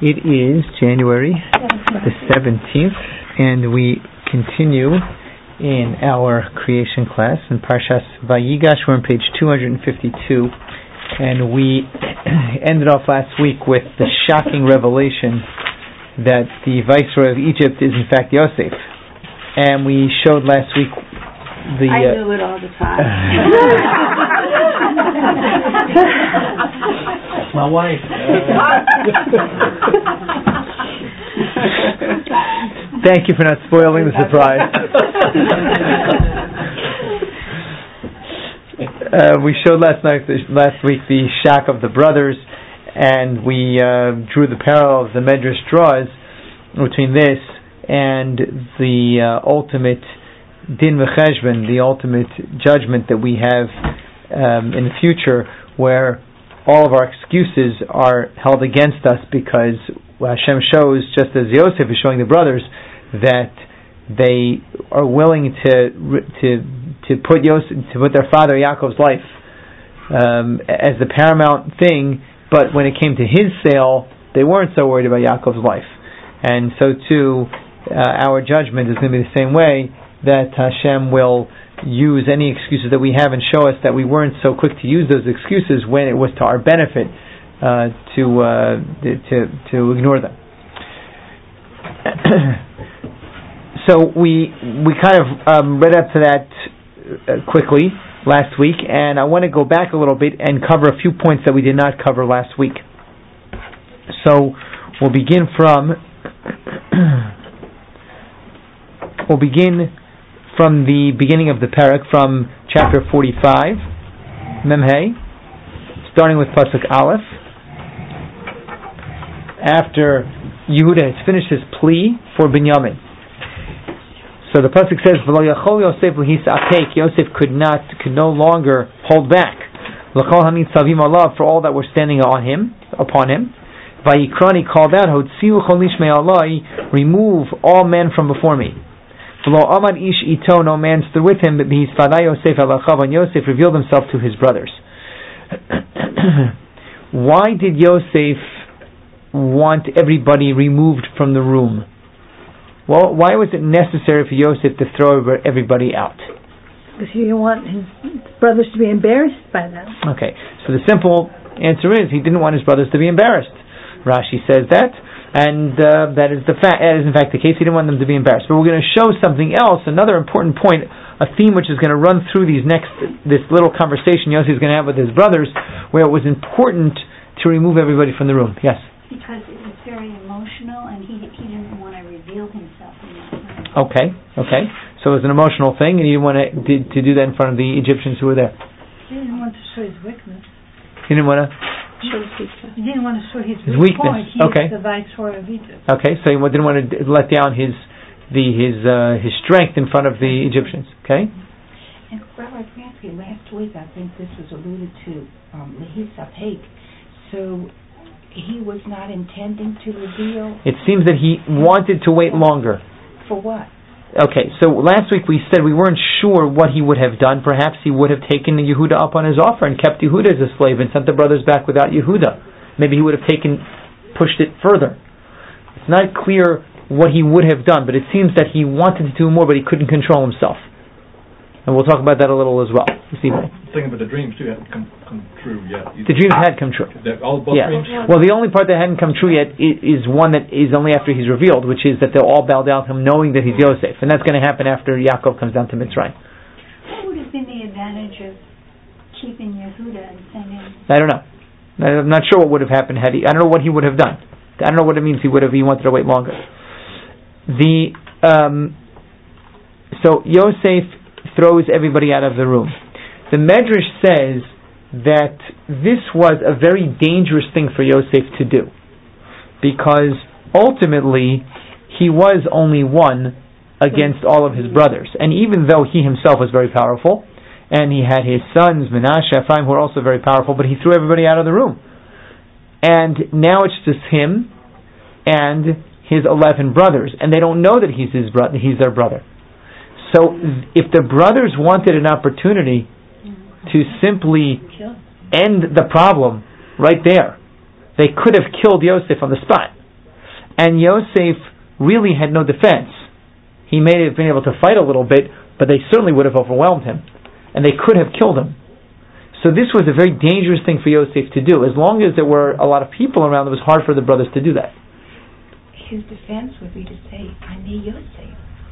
It is January the 17th, and we continue in our creation class in Parshas Vayigash. We're on page 252, and we ended off last week with the shocking revelation that the viceroy of Egypt is in fact Yosef. And we showed last week the... I knew it all the time. My wife. Thank you for not spoiling the surprise. We showed last week the shock of the brothers, and we drew the parallel of the Medrash draws between this and the ultimate din v'cheshbon, the ultimate judgment that we have in the future, where all of our excuses are held against us because Hashem shows, just as Yosef is showing the brothers, that they are willing to put their father Yaakov's life as the paramount thing, but when it came to his sale, they weren't so worried about Yaakov's life. And so too, our judgment is going to be the same way, that Hashem will use any excuses that we have and show us that we weren't so quick to use those excuses when it was to our benefit to ignore them. So we kind of read up to that quickly last week, and I want to go back a little bit and cover a few points that we did not cover last week. So we'll begin from the beginning of the parak, from chapter 45, Memhei, starting with Pasuk Aleph. After Yehuda has finished his plea for Binyamin. So the Pasuk says, V'lo yachol Yosef l'hisa'apek, Yosef could no longer hold back. L'chol hanitzavim alav, for all that were standing upon him. Vayikran, he called out, Hotziu chol ishmei alai, remove all men from before me. V'lo amad ish ito, no man stood with him, but b'hisfada Yosef alachav, and Yosef revealed himself to his brothers. Why did Yosef want everybody removed from the room? Well, why was it necessary for Yosef to throw everybody out? Because he didn't want his brothers to be embarrassed by them. Okay, so the simple answer is he didn't want his brothers to be embarrassed. Rashi says that, and that is in fact the case. He didn't want them to be embarrassed. But we're going to show something else, another important point, a theme which is going to run through this little conversation Yosef is going to have with his brothers, where it was important to remove everybody from the room. Yes? Because it was very emotional, and he didn't want to reveal himself in that way. Okay. So it was an emotional thing, and he didn't want to do that in front of the Egyptians who were there. He didn't want to show his weakness. He didn't want to show his weakness. He didn't want to show his weakness. He is the viceroy of Egypt. Okay, so he didn't want to let down his strength in front of the Egyptians. Okay. And Rabbi Pransky, last week I think this was alluded to, Lehisapek. So he was not intending to reveal. It seems that he wanted to wait longer. For what? Okay, so last week we said we weren't sure what he would have done. Perhaps he would have taken Yehuda up on his offer and kept Yehuda as a slave and sent the brothers back without Yehuda. Maybe he would have pushed it further. It's not clear what he would have done, but it seems that he wanted to do more, but he couldn't control himself. And we'll talk about that a little as well this evening. Thinking about the dreams too hadn't come true yet. The dreams had come true. Both dreams? Well, the only part that hadn't come true yet is one that is only after he's revealed, which is that they'll all bow down to him knowing that he's Yosef. And that's going to happen after Yaakov comes down to Mitzrayim. What would have been the advantage of keeping Yehuda and sending? I don't know. I'm not sure what would have happened had he... I don't know what he would have done. I don't know what it means he wanted to wait longer. So Yosef throws everybody out of the room. The Medrash says that this was a very dangerous thing for Yosef to do, because ultimately he was only one against all of his brothers, and even though he himself was very powerful, and he had his sons Menashe, Ephraim, who were also very powerful, but he threw everybody out of the room, and now it's just him and his 11 brothers, and they don't know that he's their brother. So if the brothers wanted an opportunity to simply end the problem right there, they could have killed Yosef on the spot. and Yosef really had no defense. He may have been able to fight a little bit, but they certainly would have overwhelmed him, and they could have killed him. So this was a very dangerous thing for Yosef to do. As long as there were a lot of people around, it was hard for the brothers to do that. His defense would be to say, "I need Yosef."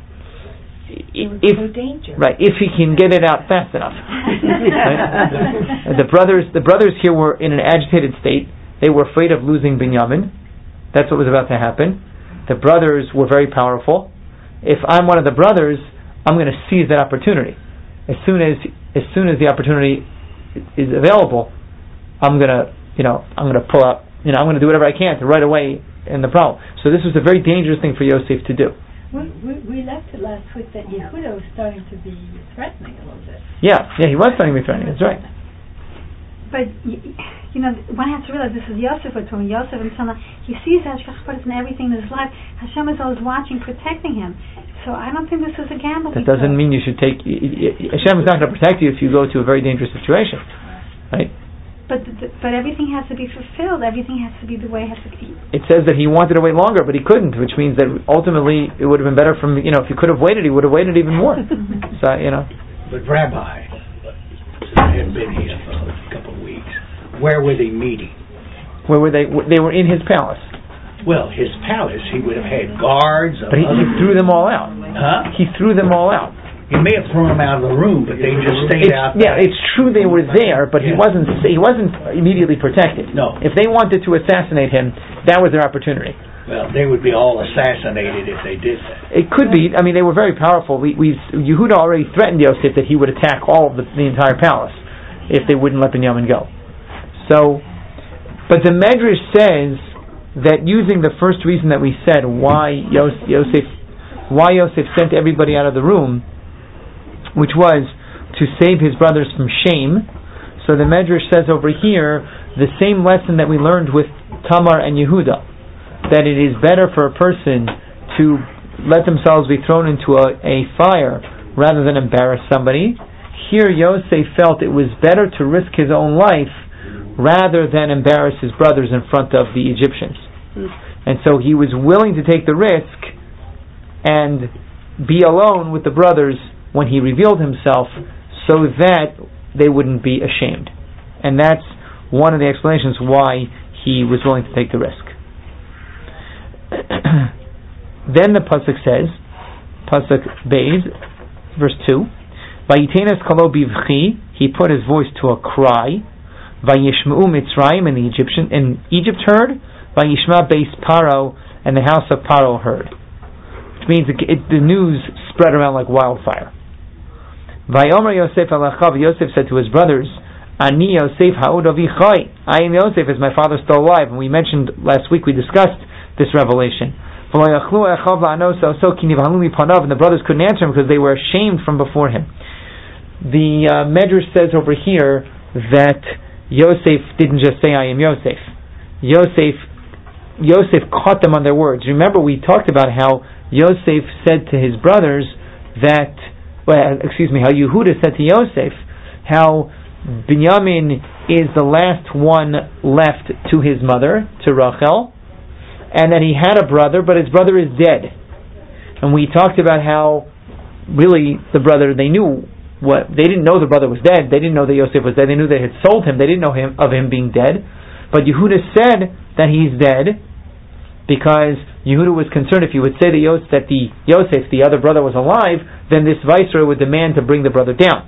It was so dangerous. Right, if he can get it out fast enough. Right? The brothers here were in an agitated state. They were afraid of losing Binyamin. That's what was about to happen. The brothers were very powerful. If I'm one of the brothers, I'm going to seize that opportunity. As soon as the opportunity is available, I'm going to pull out. I'm going to do whatever I can to right away end the problem. So this was a very dangerous thing for Yosef to do. We left it last week that Yehuda was starting to be threatening a little bit. Yeah, he was starting to be threatening. That's right. But one has to realize this is Yosef we're talking. Yosef and Sana. He sees Hashgacha Pratis in everything in his life. Hashem is always watching, protecting him. So I don't think this is a gamble. That doesn't mean you should take. Hashem is not going to protect you if you go to a very dangerous situation, right? But everything has to be fulfilled. Everything has to be the way it has to be. It says that he wanted to wait longer, but he couldn't, which means that ultimately it would have been better from if he could have waited, he would have waited even more. So But Rabbi, I hadn't been here for a couple of weeks. Where were they meeting? Where were they? They were in his palace. Well, his palace, he would have had guards. But he threw them all out. Huh? He threw them all out. He may have thrown them out of the room, but they just stayed out there. Yeah, it's true they were there, but he wasn't immediately protected. No. If they wanted to assassinate him, that was their opportunity. Well, they would be all assassinated if they did that. It could be. I mean, they were very powerful. Yehuda already threatened Yosef that he would attack all of the entire palace if they wouldn't let Binyamin go. So, but the Medrash says that using the first reason that we said why Yosef sent everybody out of the room, which was to save his brothers from shame. So the Medrash says over here the same lesson that we learned with Tamar and Yehuda, that it is better for a person to let themselves be thrown into a fire rather than embarrass somebody. Here Yosef felt it was better to risk his own life rather than embarrass his brothers in front of the Egyptians. And so he was willing to take the risk and be alone with the brothers when he revealed himself so that they wouldn't be ashamed. And that's one of the explanations why he was willing to take the risk. Then the pasuk says, pasuk Beis, verse 2, Vayitenes kalo bivchi, he put his voice to a cry, Vayishma'u Mitzrayim, and Egypt heard, Vayishma Beis Paro, and the house of Paro heard. Which means the news spread around like wildfire. Vayomer Yosef alachav, Yosef said to his brothers, Ani Yosef ha'od avi chai, I am Yosef, as my father still alive. And we mentioned last week, we discussed this revelation. And the brothers couldn't answer him because they were ashamed from before him. The Medrash says over here that Yosef didn't just say, I am Yosef. Yosef caught them on their words. Remember, we talked about how Yosef said to his brothers that, how Yehuda said to Yosef, how Binyamin is the last one left to his mother, to Rachel, and that he had a brother, but his brother is dead. And we talked about how really the brother, they didn't know the brother was dead. They didn't know that Yosef was dead. They knew they had sold him. They didn't know of him being dead. But Yehuda said that he's dead because Yehuda was concerned if you would say that Yosef, the other brother, was alive, then this viceroy would demand to bring the brother down.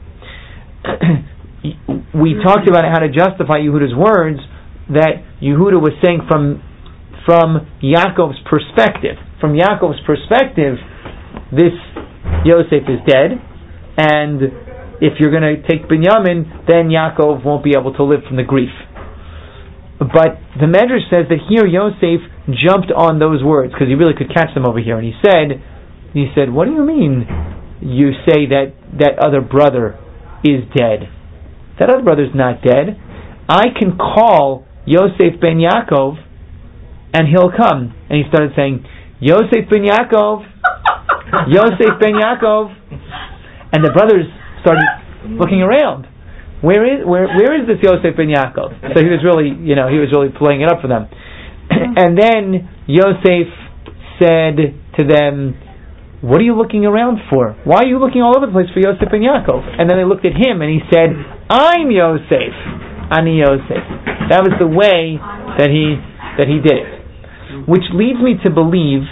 We talked about how to justify Yehuda's words, that Yehuda was saying from Yaakov's perspective. From Yaakov's perspective, this Yosef is dead, and if you're going to take Binyamin, then Yaakov won't be able to live from the grief. But the Medrash says that here Yosef jumped on those words because he really could catch them over here, and he said, what do you mean you say that other brother is dead? That other brother's not dead. I can call Yosef ben Yaakov and he'll come. And he started saying, Yosef ben Yaakov, Yosef ben Yaakov. And the brothers started looking around. Where is this Yosef ben Yaakov? So he was really playing it up for them. And then Yosef said to them, what are you looking around for? Why are you looking all over the place for Yosef and Yaakov? And then they looked at him and he said, I'm Yosef. Ani Yosef. That was the way that he did it. Which leads me to believe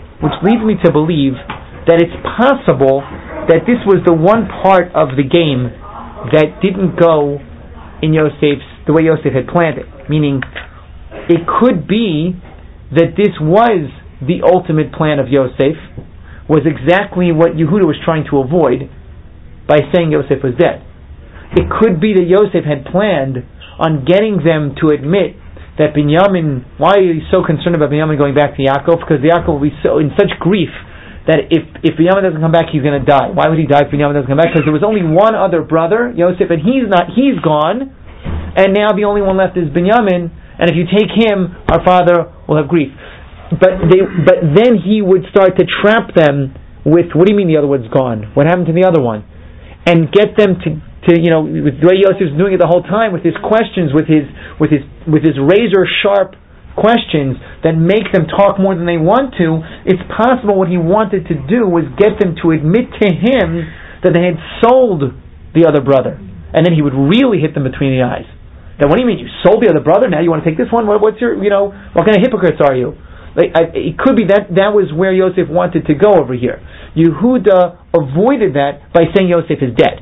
that it's possible that this was the one part of the game that didn't go in the way Yosef had planned it. Meaning, it could be that this was the ultimate plan of Yosef, was exactly what Yehuda was trying to avoid by saying Yosef was dead. It could be that Yosef had planned on getting them to admit that Binyamin, why are you so concerned about Binyamin going back to Yaakov? Because Yaakov will be so in such grief that if Binyamin doesn't come back, he's going to die. Why would he die if Binyamin doesn't come back? Because there was only one other brother, Yosef, and he's gone, and now the only one left is Binyamin, and if you take him, our father will have grief. But then he would start to trap them with, what do you mean the other one's gone? What happened to the other one? And get them to with the way Yosef's doing it the whole time, with his questions, with his razor sharp questions that make them talk more than they want to. It's possible what he wanted to do was get them to admit to him that they had sold the other brother, and then he would really hit them between the eyes. Now, what do you mean you sold the other brother? Now you want to take this one? What's your what kind of hypocrites are you? It could be that was where Yosef wanted to go over here. Yehuda avoided that by saying Yosef is dead.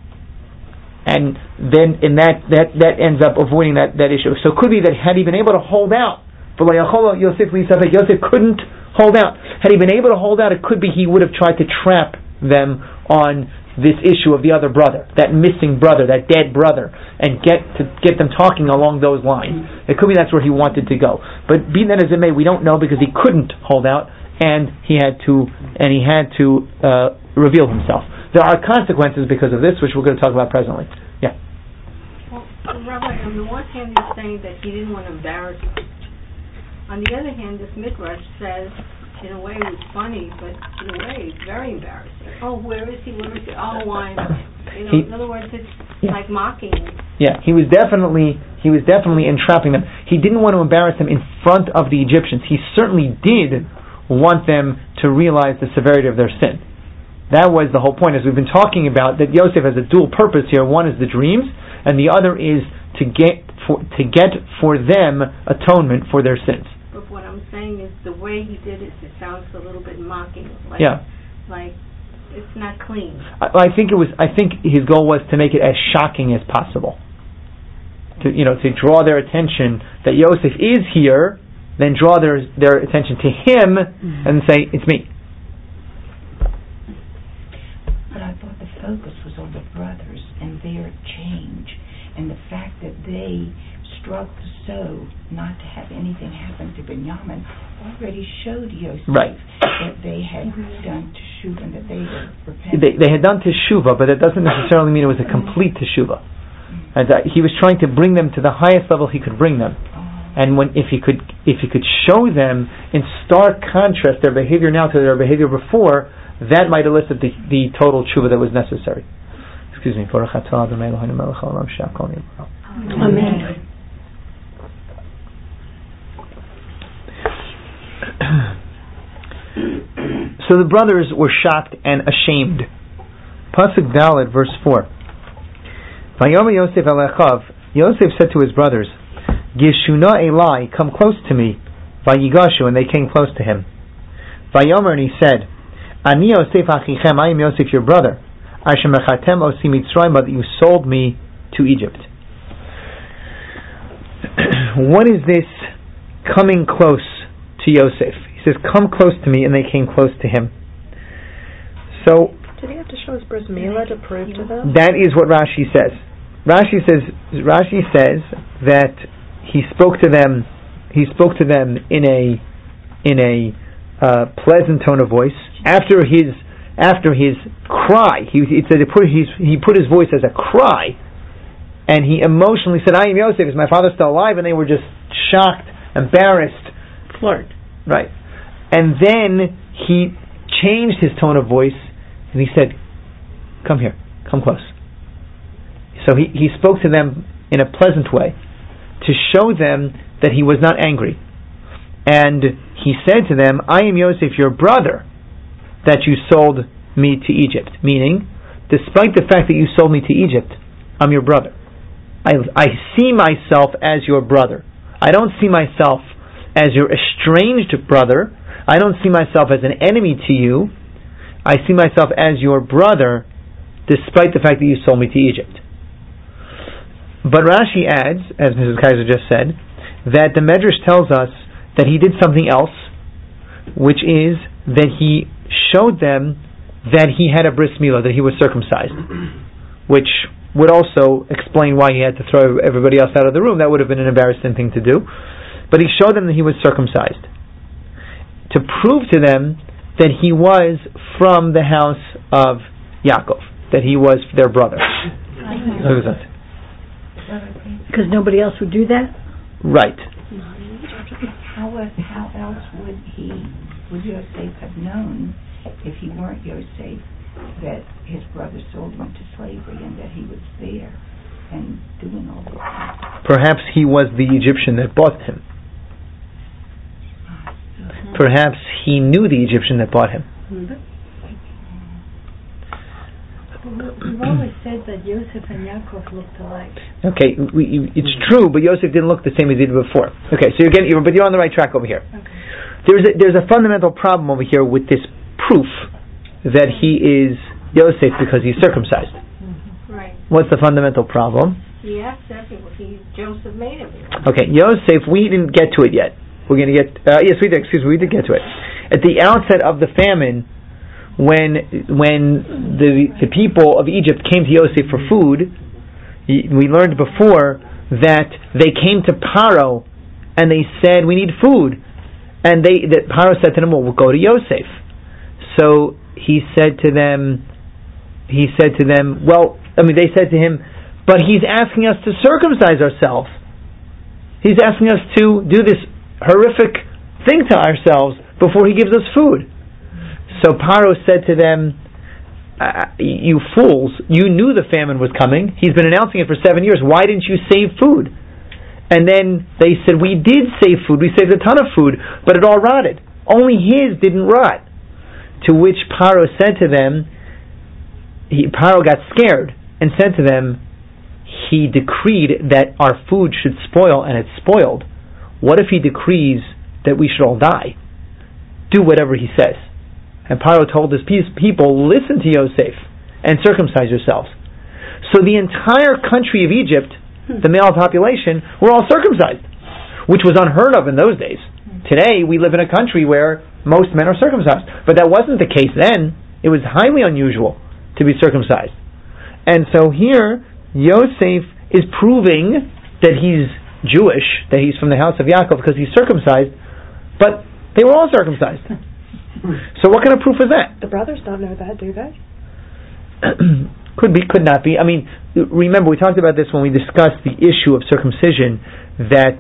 And then in that ends up avoiding that issue. So it could be that had he been able to hold out, Yosef couldn't hold out. Had he been able to hold out, it could be he would have tried to trap them on this issue of the other brother, that missing brother, that dead brother, and get them talking along those lines. It could be that's where he wanted to go. But be that as it may, we don't know because he couldn't hold out, and he had to reveal himself. There are consequences because of this, which we're going to talk about presently. Yeah. Well, Rabbi, on the one hand, he's saying that he didn't want to embarrass them. On the other hand, this midrash says, in a way, it was funny, but in a way, it's very embarrassing. Oh, where is he? Where is he? Oh, why? In other words, it's like mocking. Yeah, he was definitely entrapping them. He didn't want to embarrass them in front of the Egyptians. He certainly did want them to realize the severity of their sin. That was the whole point, as we've been talking about, that Yosef has a dual purpose here. One is the dreams, and the other is to get for them atonement for their sins. But what I'm saying is the way he did it sounds a little bit mocking. Like it's not clean. I think his goal was to make it as shocking as possible. To draw their attention that Yosef is here, then draw their attention to him and say, it's me. But I thought the focus was on the brothers and their change, and the fact that they struggled so not to have anything happen to Binyamin already showed Yosef that they had done teshuvah and that they were repentant. They had done teshuvah, but it doesn't necessarily mean it was a complete teshuvah. And he was trying to bring them to the highest level he could bring them. And if he could show them in stark contrast their behavior now to their behavior before, that might elicit the total tshuva that was necessary. Excuse me. Amen. So the brothers were shocked and ashamed. Pasuk Dalet, verse 4. Vayomer Yosef alechav. Yosef said to his brothers, Gishuna Elai, come close to me. Vayigashu, and they came close to him. Vayomer, and he said, Ani Yosef achichem, I am Yosef your brother. Asher mechatem osi Mitzrayim, but you sold me to Egypt. What is this coming close to Yosef? He says, come close to me, and they came close to him. So, did he have to show his bris milah to prove to them? That is what Rashi says. Rashi says that he spoke to them in a pleasant tone of voice. After his cry, he said he put his voice as a cry, and he emotionally said, I am Yosef, is my father still alive? And they were just shocked, embarrassed. Flirt. Right. And then he changed his tone of voice, and he said, come here, come close. So he spoke to them in a pleasant way to show them that he was not angry. And he said to them, I am Yosef, your brother, that you sold me to Egypt. Meaning, despite the fact that you sold me to Egypt, I'm your brother. I see myself as your brother. I don't see myself as your estranged brother. I don't see myself as an enemy to you. I see myself as your brother, despite the fact that you sold me to Egypt. But Rashi adds, as Mrs. Kaiser just said, that the Medrash tells us that he did something else, which is that he showed them that he had a bris milah, that he was circumcised, which would also explain why he had to throw everybody else out of the room. That would have been an embarrassing thing to do. But he showed them that he was circumcised, to prove to them that he was from the house of Yaakov, that he was their brother. Because nobody else would do that? Right. How else would Yosef have known, if he weren't Yosef, that his brother sold him to slavery and that he was there and doing all this? Perhaps he was the Egyptian that bought him. Perhaps he knew the Egyptian that bought him. We've always said that Yosef and Yaakov looked alike. Okay, it's true, but Yosef didn't look the same as he did before. Okay, so but you're on the right track over here. Okay. There's a fundamental problem over here with this proof that he is Yosef because he's circumcised. Right. What's the fundamental problem? He asked everyone. Joseph made everyone. Okay, Yosef, we didn't get to it yet. We're going to get. Yes, we did. We did get to it. At the outset of the famine, when the people of Egypt came to Yosef for food, we learned before that they came to Paro and they said, "We need food," and that Paro said to them, "Well, we'll go to Yosef." So he said to them, they said to him, "But he's asking us to circumcise ourselves. He's asking us to do this horrific thing to ourselves before he gives us food." So Paro said to them, "You fools, you knew the famine was coming. He's been announcing it for 7 years. Why didn't you save food?" And then they said, "We did save food. We saved a ton of food, but it all rotted. Only his didn't rot." To which Paro said to them, Paro got scared and said to them, "He decreed that our food should spoil, and it spoiled. What if he decrees that we should all die? Do whatever he says." And Paro told his people, "Listen to Yosef and circumcise yourselves." So the entire country of Egypt, the male population, were all circumcised, which was unheard of in those days. Today we live in a country where most men are circumcised, but that wasn't the case then. It was highly unusual to be circumcised. And so here Yosef is proving that he's Jewish, that he's from the house of Yaakov because he's circumcised, but they were all circumcised. So what kind of proof is that? The brothers don't know that, do they? Could be, could not be. I mean, remember we talked about this when we discussed the issue of circumcision, that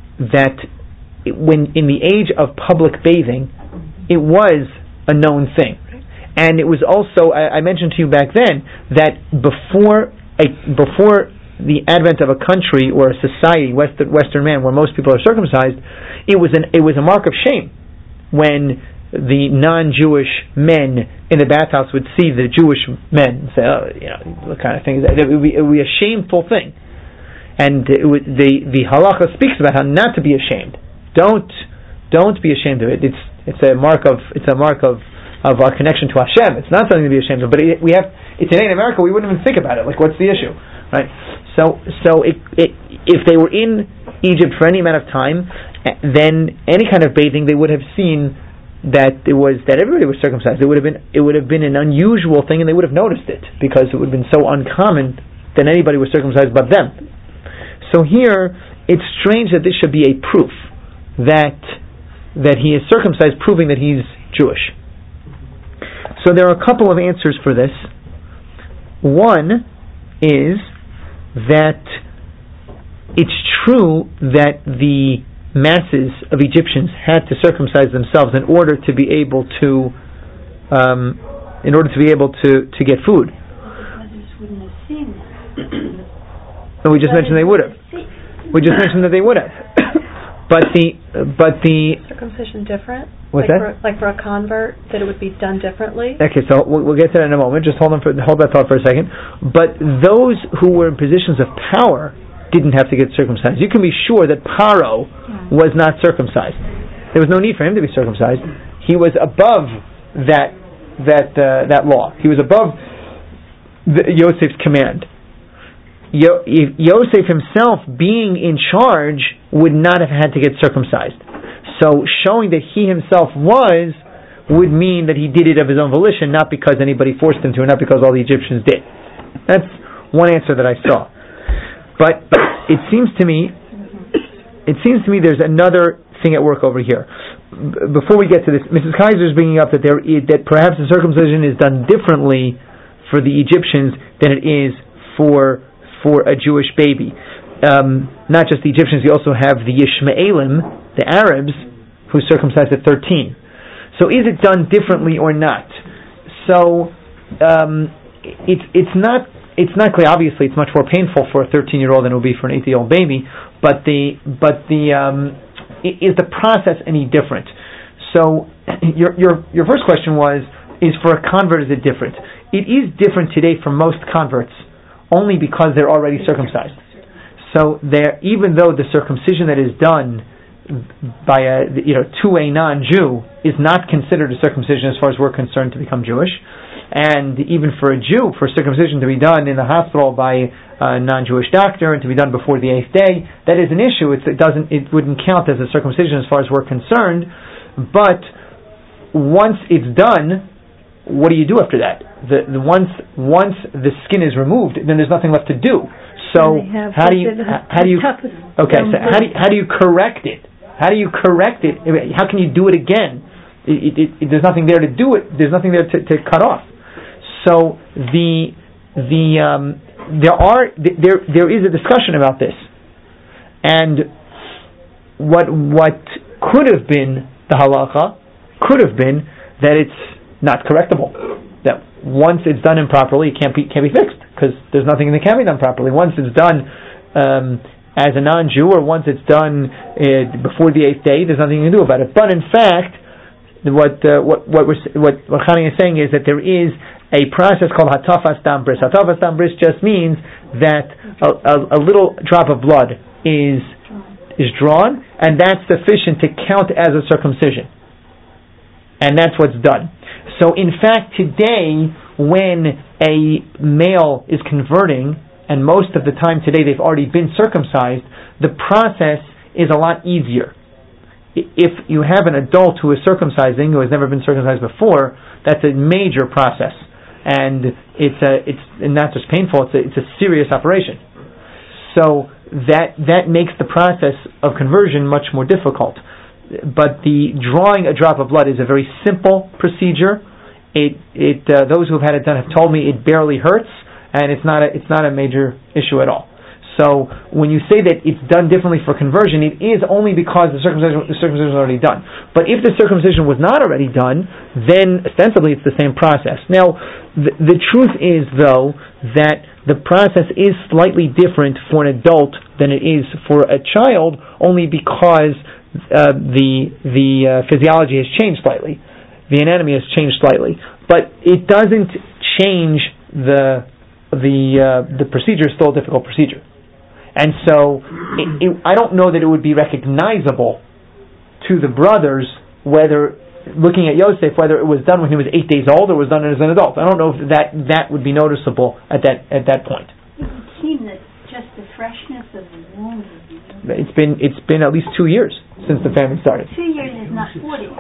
when in the age of public bathing, it was a known thing. And it was also, I mentioned to you back then, that before the advent of a country or a society, Western man, where most people are circumcised, it was a mark of shame when the non-Jewish men in the bathhouse would see the Jewish men and say, "Oh, what kind of thing is that?" It would be a shameful thing. And the halacha speaks about how not to be ashamed. Don't be ashamed of it. It's a mark of our connection to Hashem. It's not something to be ashamed of. But today in America we wouldn't even think about it. Like, what's the issue, right? So if they were in Egypt for any amount of time, then any kind of bathing, they would have seen that everybody was circumcised. It would have been an unusual thing, and they would have noticed it because it would have been so uncommon that anybody was circumcised but them. So here it's strange that this should be a proof that he is circumcised, proving that he's Jewish. So there are a couple of answers for this. One is that it's true that the masses of Egyptians had to circumcise themselves in order to be able to get food. And we just mentioned they would have. We just mentioned that they would have. But the circumcision different. What's that? Like for a convert, that it would be done differently. Okay, so we'll get to that in a moment. Just hold that thought for a second. But those who were in positions of power didn't have to get circumcised. You can be sure that Paro was not circumcised. There was no need for him to be circumcised. He was above that law. He was above Yosef's command. Yosef himself, being in charge, would not have had to get circumcised. So showing that he himself would mean that he did it of his own volition, not because anybody forced him to, and not because all the Egyptians did. That's one answer that I saw. But it seems to me there's another thing at work over here. Before we get to this, Mrs. Kaiser is bringing up that that perhaps the circumcision is done differently for the Egyptians than it is for a Jewish baby. Not just the Egyptians, you also have the Yishmaelim, the Arabs, who circumcised at 13. So is it done differently or not? So it's not clear. Obviously, it's much more painful for a 13-year-old than it would be for an 8-year-old baby. But is the process any different? So your first question was, is for a convert, is it different? It is different today for most converts, only because they're already circumcised. So even though the circumcision that is done by to a non-Jew is not considered a circumcision as far as we're concerned to become Jewish, and even for a Jew, for circumcision to be done in the hospital by a non-Jewish doctor and to be done before the 8th day, that is an issue. It wouldn't count as a circumcision as far as we're concerned. But once it's done, what do you do after that? Once the skin is removed, then there's nothing left to do. So how do you correct it? How do you correct it? How can you do it again? There's nothing there to do it. There's nothing there to cut off. So there is a discussion about this, and what could have been the halacha could have been that it's not correctable. That once it's done improperly, it can't be fixed because there's nothing that can be done properly. Once it's done as a non-Jew, or once it's done before the 8th day, there's nothing you can do about it. But in fact, what Chani is saying is that there is a process called hatafas dam bris. Hatafas dam bris just means that a little drop of blood is drawn, and that's sufficient to count as a circumcision. And that's what's done. So in fact, today, when a male is converting, and most of the time today they've already been circumcised, the process is a lot easier. If you have an adult who is circumcising, who has never been circumcised before, that's a major process. And it's not just painful, it's a serious operation. So that makes the process of conversion much more difficult. But the drawing a drop of blood is a very simple procedure. Those who have had it done have told me it barely hurts, and it's not a major issue at all. So when you say that it's done differently for conversion, it is only because the circumcision is already done. But if the circumcision was not already done, then ostensibly it's the same process. Now, the truth is, though, that the process is slightly different for an adult than it is for a child, only because the physiology has changed slightly, the anatomy has changed slightly, but it doesn't change the procedure. Is still a difficult procedure, and so I don't know that it would be recognizable to the brothers whether, looking at Yosef, whether it was done when he was 8 days old or was done as an adult. I don't know if that would be noticeable at that point. It would seem that just the freshness of the wound. It's been at least 2 years since the famine started. 2 years is not 40.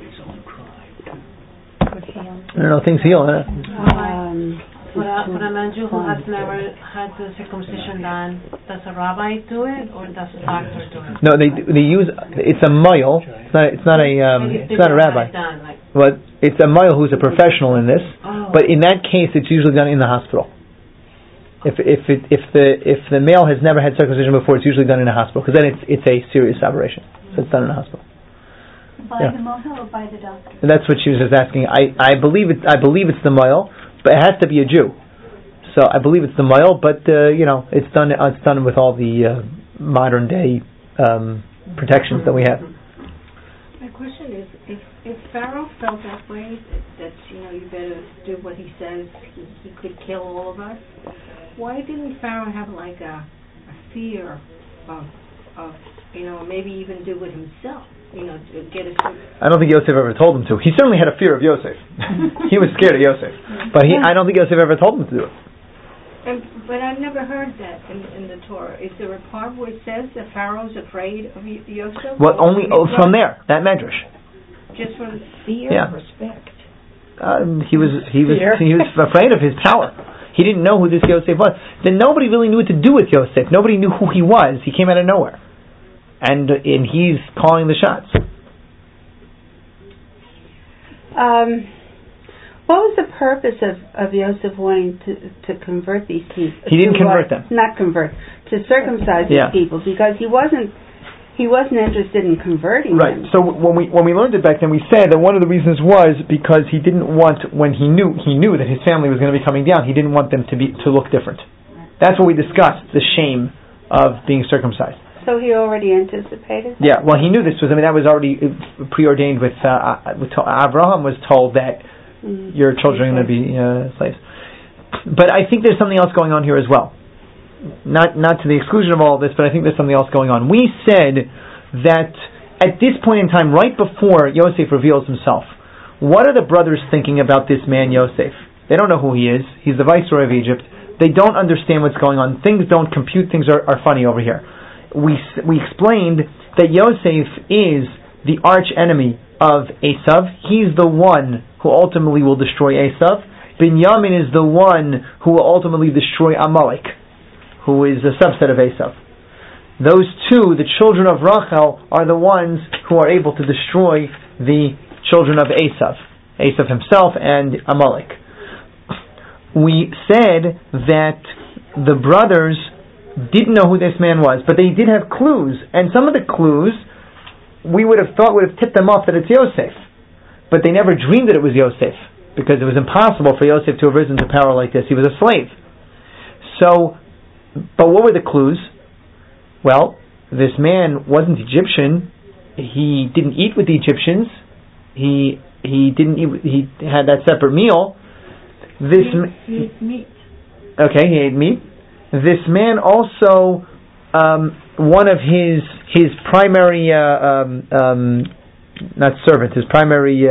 I don't know, things heal, huh? For a non-Jew who has never had the circumcision done, does a rabbi do it or does a doctor do it? No, they use, it's a moil. It's not a rabbi. But it's a moil who's a professional in this. But in that case, it's usually done in the hospital. If the male has never had circumcision before, it's usually done in a hospital, because then it's a serious operation. So it's done in a hospital. By the mohel or by the doctor? That's what she was just asking. I believe it's the moil, but it has to be a Jew. So I believe it's the moil, but it's done with all the modern day protections that we have. My question is, if Pharaoh felt that way, that you better do what he says, he could kill all of us, why didn't Pharaoh have like a fear of maybe even do it himself, to get us? I don't think Yosef ever told him to. He certainly had a fear of Yosef. He was scared of Yosef. But I don't think Yosef ever told him to do it. But I've never heard that in the Torah. Is there a part where it says that Pharaoh's afraid of Yosef? Well, only from there, that medrash. Just from fear, respect. He was afraid of his power. He didn't know who this Yosef was. Then nobody really knew what to do with Yosef. Nobody knew who he was. He came out of nowhere, and he's calling the shots. What was the purpose of Yosef wanting to convert these people? He didn't convert them. Not convert, to circumcise these people, because he wasn't interested in converting them. Right. So when we learned it back then, we said that one of the reasons was because he didn't want, when he knew that his family was going to be coming down, he didn't want them to look different. That's what we discussed, the shame of being circumcised. So he already anticipated? Yeah. Well, he knew this was. That was already preordained with Abraham was told that your children are going to be slaves. But I think there's something else going on here as well. Not to the exclusion of all of this, but I think there's something else going on. We said that at this point in time, right before Yosef reveals himself, what are the brothers thinking about this man Yosef? They don't know who he is. He's the viceroy of Egypt. They don't understand what's going on. Things don't compute. Things are funny over here. We explained that Yosef is the arch enemy of Esav. He's the one who ultimately will destroy Esav. Binyamin is the one who will ultimately destroy Amalek, who is a subset of Esav. Those two, the children of Rachel, are the ones who are able to destroy the children of Esav himself and Amalek. We said that the brothers didn't know who this man was, but they did have clues, and some of the clues we would have thought would have tipped them off that it's Yosef, but they never dreamed that it was Yosef, because it was impossible for Yosef to have risen to power like this. He was a slave. So, but what were the clues? Well, this man wasn't Egyptian. He didn't eat with the Egyptians. He didn't eat. He had that separate meal. He ate meat. Okay, he ate meat. This man also, one of his primary not servant, his primary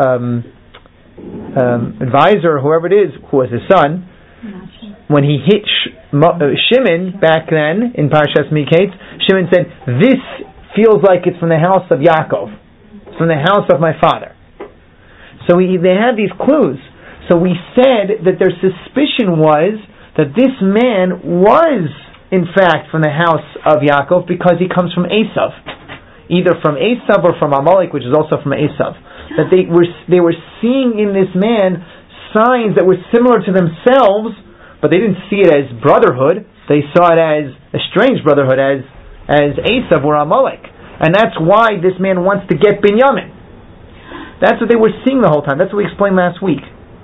advisor, whoever it is, who was his son, when he hit Shimon back then in Parashas Miketz, Shimon said, "This feels like it's from the house of Yaakov. It's from the house of my father." So they had these clues. So we said that their suspicion was that this man was, in fact, from the house of Yaakov because he comes from Esav, either from Esav or from Amalek, which is also from Esav. That they were seeing in this man signs that were similar to themselves, but they didn't see it as brotherhood. They saw it as a strange brotherhood, as Esav or Amalek, and that's why this man wants to get Binyamin. That's what they were seeing the whole time. That's what we explained last week.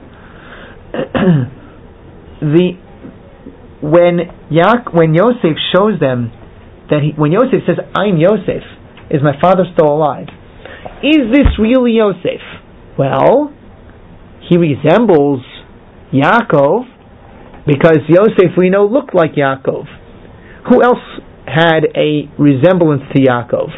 When Yosef shows them when Yosef says, "I'm Yosef, is my father still alive? Is this really Yosef?" Well, he resembles Yaakov because Yosef, we know, looked like Yaakov. Who else had a resemblance to Yaakov?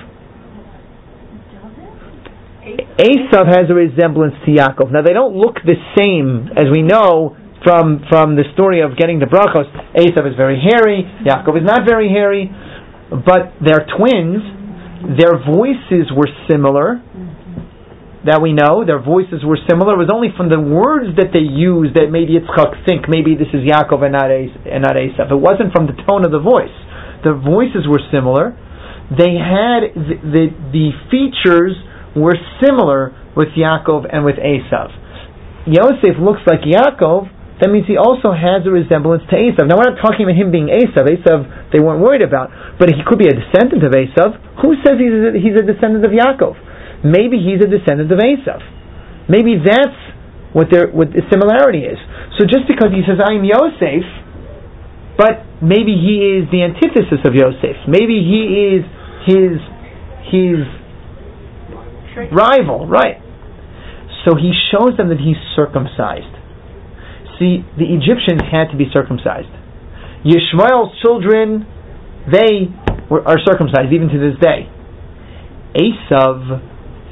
Esav has a resemblance to Yaakov. Now they don't look the same, as we know from the story of getting the brachos. Esav is very hairy, Yaakov is not very hairy, but they're twins. Their voices were similar. That we know, their voices were similar. It was only from the words that they used that made Yitzchak think maybe this is Yaakov and not Esav. It wasn't from the tone of the voice. The voices were similar. They had the features were similar with Yaakov and with Esav. Yosef looks like Yaakov. That means he also has a resemblance to Esav. Now we're not talking about him being Esav. Esav they weren't worried about, but he could be a descendant of Esav. Who says he's a descendant of Yaakov? Maybe he's a descendant of Esav. Maybe that's what the similarity is. So just because he says I'm Yosef, but maybe he is the antithesis of Yosef. Maybe he is his his rival, right? So he shows them that he's circumcised. See, the Egyptians had to be circumcised. Yishmael's children, they are circumcised even to this day. Esav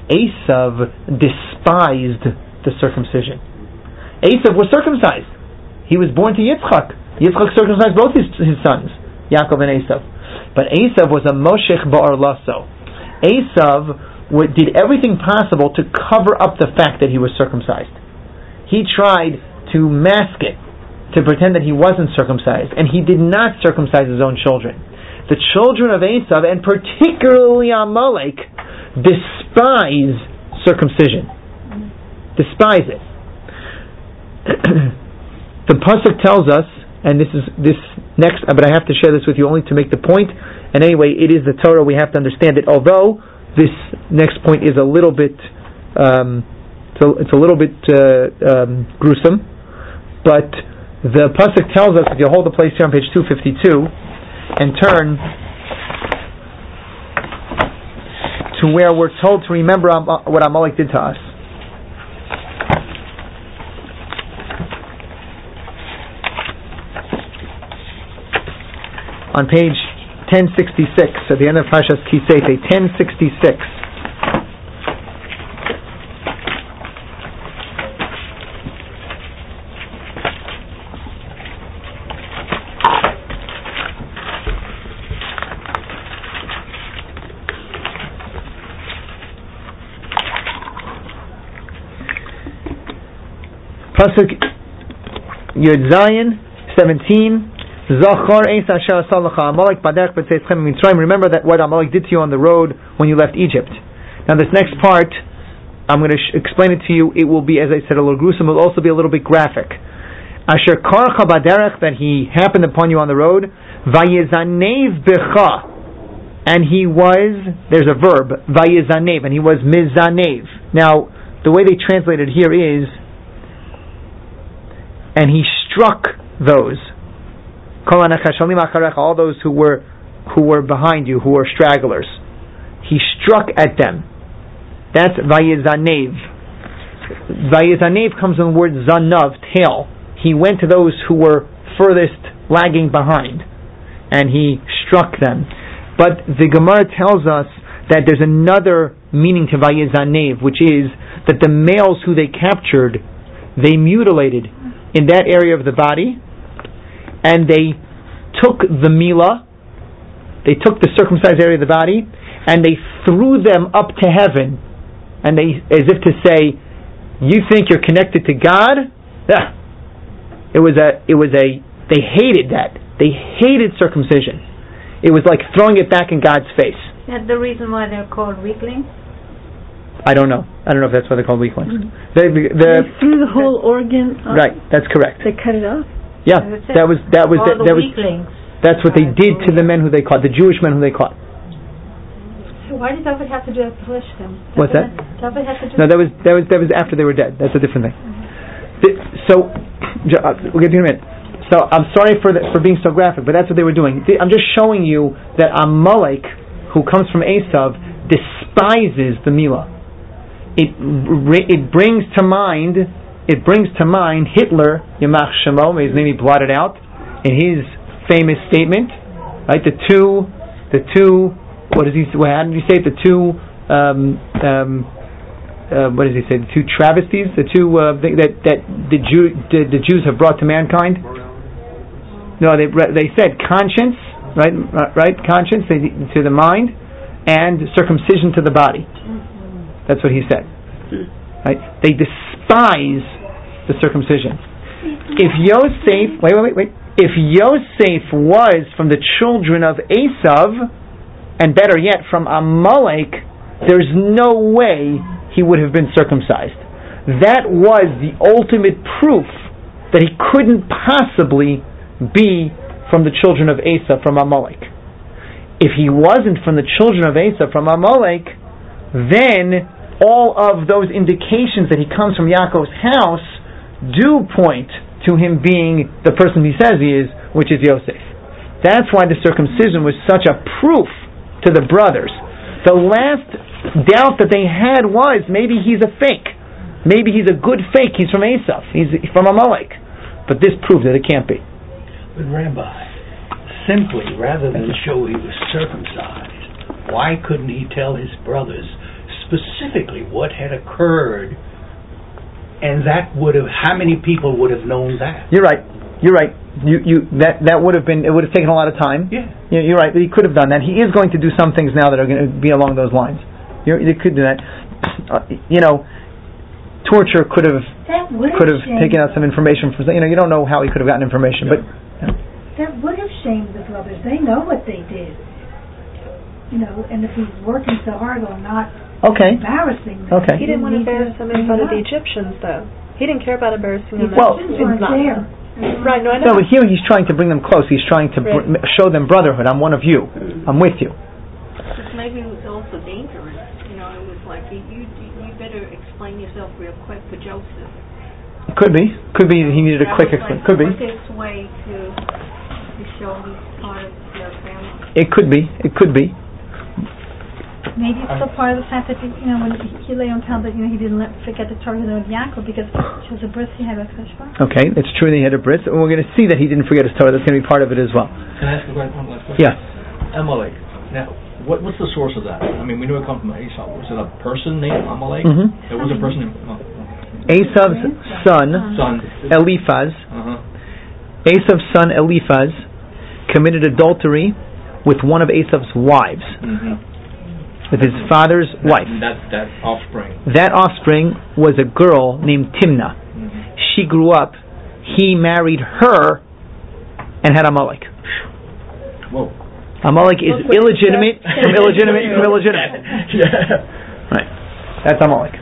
despised the circumcision. Esav was circumcised. He was born to Yitzchak. Yitzchak circumcised both his sons, Yaakov and Esav. But Esav was a moshech ba'ar lasso. Esav did everything possible to cover up the fact that he was circumcised. He tried to mask it, to pretend that he wasn't circumcised, and he did not circumcise his own children. The children of Esav, and particularly Amalek, despise circumcision. Despise it. The pasuk tells us, and this next, but I have to share this with you only to make the point. And anyway, it is the Torah. We have to understand it. Although this next point is a little bit, it's a little bit gruesome, but the pasuk tells us, if you hold the place here on page 252 and turn to where we're told to remember what Amalek did to us. On page 1066, at the end of Parshas Kisei, 1066. Pasuk Yud Zayin 17. Remember that what Amalek did to you on the road when you left Egypt. Now this next part, I'm going to explain it to you. It will be, as I said, a little gruesome. It will also be a little bit graphic. Asher karcha baderech, that he happened upon you on the road. Vayezanev becha, and he was, there's a verb, vayezanev, and he was mizanev. Now the way they translate it here is, and he struck those. All those who were behind you, who were stragglers. He struck at them. That's Vayezanev. Vayezanev comes from the word zanav, tail. He went to those who were furthest lagging behind, and he struck them. But the Gemara tells us that there's another meaning to Vayezanev, which is that the males who they captured, they mutilated in that area of the body, and they took the milah, they took the circumcised area of the body, and they threw them up to heaven, and they, as if to say, you think you're connected to God? Yeah. They hated that. They hated circumcision. It was like throwing it back in God's face. Is that the reason why they're called weaklings? I don't know if that's why they're called weaklings. Mm-hmm. They threw the whole organ up. Right, that's correct. They cut it off? Yeah, that was weaklings. That's what they did to the men who they caught, the Jewish men who they caught. So why did David have to do that to Philistines? What's that? David had to do No, that was after they were dead. That's a different thing. So we'll get to you in a minute. So I'm sorry for being so graphic, but that's what they were doing. I'm just showing you that Amalek, who comes from Esav, despises the milah. It brings to mind Hitler, Yamach Shemo, may his name be blotted out, in his famous statement, right? The two. What does he? How did he say it? The two. What does he say? The two travesties. The two that the Jews have brought to mankind. No, they said conscience, right? Right, conscience to the mind, and circumcision to the body. That's what he said. Right? They despise the circumcision. If Yosef, wait. If Yosef was from the children of Esav, and better yet, from Amalek, there's no way he would have been circumcised. That was the ultimate proof that he couldn't possibly be from the children of Esav, from Amalek. If he wasn't from the children of Esav, from Amalek, then all of those indications that he comes from Yaakov's house do point to him being the person he says he is, which is Yosef. That's why the circumcision was such a proof to the brothers. The last doubt that they had was maybe he's a fake. Maybe he's a good fake. He's from Esav. He's from Amalek. But this proves that it can't be. But Rabbi, simply, rather than show he was circumcised, why couldn't he tell his brothers specifically what had occurred, and that would have, how many people would have known that? You're right. That would have been, it would have taken a lot of time. Yeah. You're right, but he could have done that. He is going to do some things now that are going to be along those lines. You could do that. Torture could have taken out some information from, you don't know how he could have gotten information, but that would have shamed the brothers. They know what they did. And if he's working so hard on not embarrassing them. He didn't want to embarrass them in front of the Egyptians, though. He didn't care about embarrassing them. Well, right, no, I know. No, but here he's trying to bring them close. He's trying to show them brotherhood. I'm one of you. I'm with you. But maybe it was also dangerous. It was like, you better explain yourself real quick for Joseph. Could be he needed a quick explanation. Could be. Quickest way to show he's part of their family. It could be. Maybe it's still part of the fact that when he lay on top that he didn't forget the Torah of Yaakov because she was a bris he had a kashba. Okay, it's true that he had a bris, and we're going to see that he didn't forget his Torah. That's going to be part of it as well. Can I ask one last question? Yeah. Amalek. Now, what's the source of that? I mean, we know it comes from Esau. Was it a person named Amalek? Mm-hmm. It was a person named Esav's son Eliphaz. Esav's son Eliphaz committed adultery with one of Esav's wives. With his father's wife. That offspring. That offspring was a girl named Timnah. She grew up. He married her and had Amalek. Whoa. Amalek is illegitimate from illegitimate. Yeah. Right. That's Amalek.